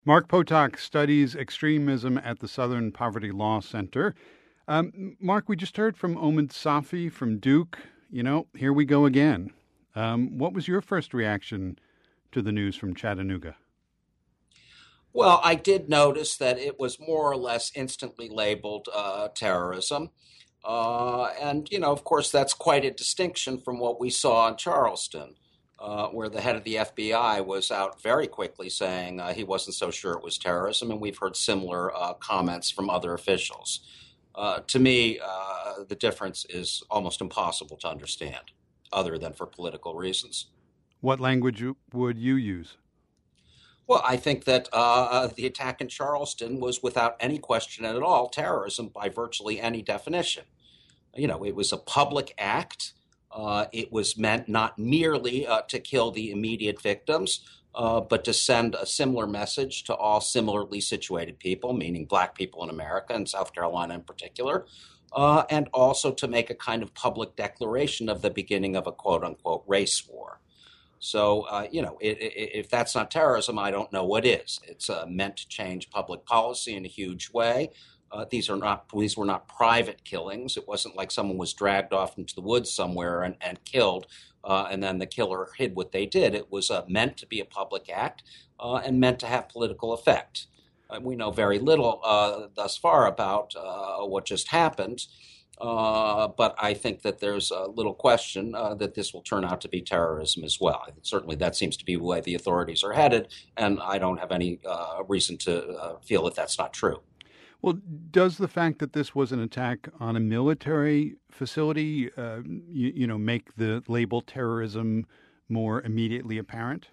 Mark Potok studies extremism at the Southern Poverty Law Center. Mark, we just heard from Omid Safi from Duke. Here we go again. What was your first reaction to the news from Chattanooga? Well, I did notice that it was more or less instantly labeled terrorism. Of course, that's quite a distinction from what we saw in Charleston, where the head of the FBI was out very quickly saying he wasn't so sure it was terrorism, and we've heard similar comments from other officials. To me, the difference is almost impossible to understand, other than for political reasons. What language would you use? Well, I think that the attack in Charleston was without any question at all terrorism by virtually any definition. It was a public act. It was meant not merely to kill the immediate victims, but to send a similar message to all similarly situated people, meaning black people in America and South Carolina in particular, and also to make a kind of public declaration of the beginning of a quote unquote race war. So, if that's not terrorism, I don't know what is. It's meant to change public policy in a huge way. These were not private killings. It wasn't like someone was dragged off into the woods somewhere and killed, and then the killer hid what they did. It was meant to be a public act and meant to have political effect. We know very little thus far about what just happened. But I think that there's little question that this will turn out to be terrorism as well. Certainly that seems to be the way the authorities are headed, and I don't have any reason to feel that that's not true. Well, does the fact that this was an attack on a military facility, make the label terrorism more immediately apparent?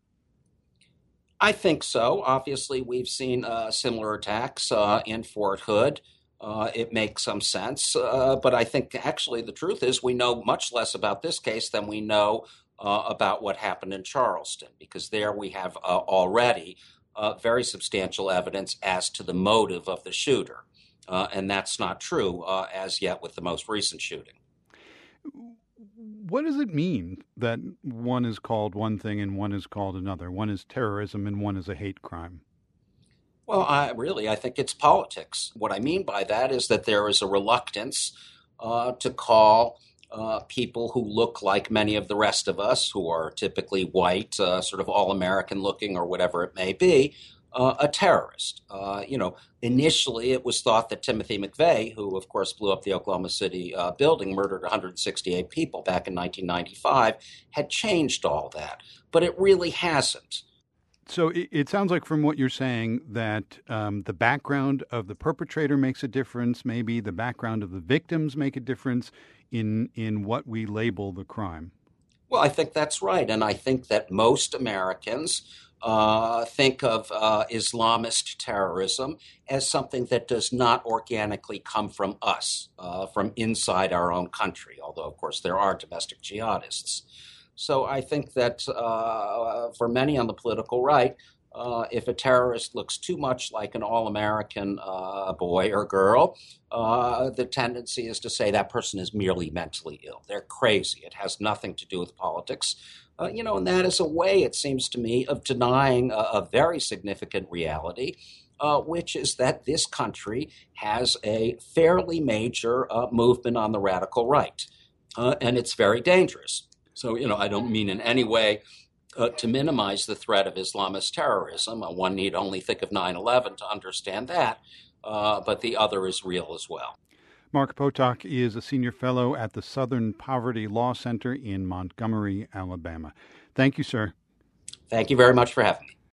I think so. Obviously, we've seen similar attacks in Fort Hood. It makes some sense. But I think actually the truth is we know much less about this case than we know about what happened in Charleston, because there we have already very substantial evidence as to the motive of the shooter. And that's not true as yet with the most recent shooting. What does it mean that one is called one thing and one is called another? One is terrorism and one is a hate crime. Well, I think it's politics. What I mean by that is that there is a reluctance to call people who look like many of the rest of us, who are typically white, sort of all-American looking or whatever it may be, a terrorist. Initially it was thought that Timothy McVeigh, who of course blew up the Oklahoma City building, murdered 168 people back in 1995, had changed all that. But it really hasn't. So it sounds like from what you're saying that the background of the perpetrator makes a difference. Maybe the background of the victims make a difference in what we label the crime. Well, I think that's right. And I think that most Americans think of Islamist terrorism as something that does not organically come from us, from inside our own country, although, of course, there are domestic jihadists. So I think that for many on the political right, if a terrorist looks too much like an all-American boy or girl, the tendency is to say that person is merely mentally ill. They're crazy. It has nothing to do with politics. And that is a way, it seems to me, of denying a very significant reality, which is that this country has a fairly major movement on the radical right, and it's very dangerous. So, I don't mean in any way to minimize the threat of Islamist terrorism. One need only think of 9/11 to understand that, but the other is real as well. Mark Potok is a senior fellow at the Southern Poverty Law Center in Montgomery, Alabama. Thank you, sir. Thank you very much for having me.